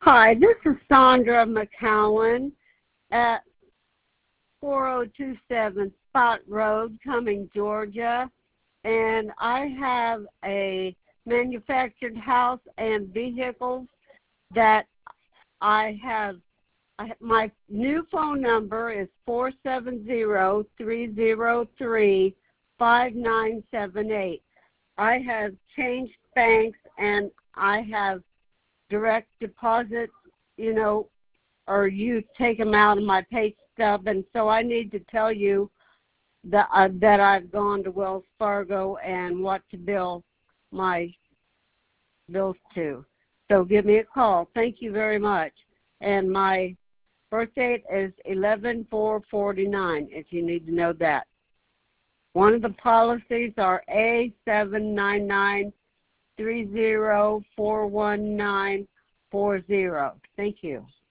Hi, this is Sandra McCowan at 4027 Spot Road, Cumming, Georgia. And I have a manufactured house and vehicles that I have. My new phone number is 470-303-5978. I have changed banks and I have direct deposit, or you take them out of my pay stub, and so I need to tell you that I've gone to Wells Fargo and what to bill my bills to. So give me a call. Thank you very much. And my birth date is 11/4/49, if you need to know that. One of the policies are A79930419440. Thank you.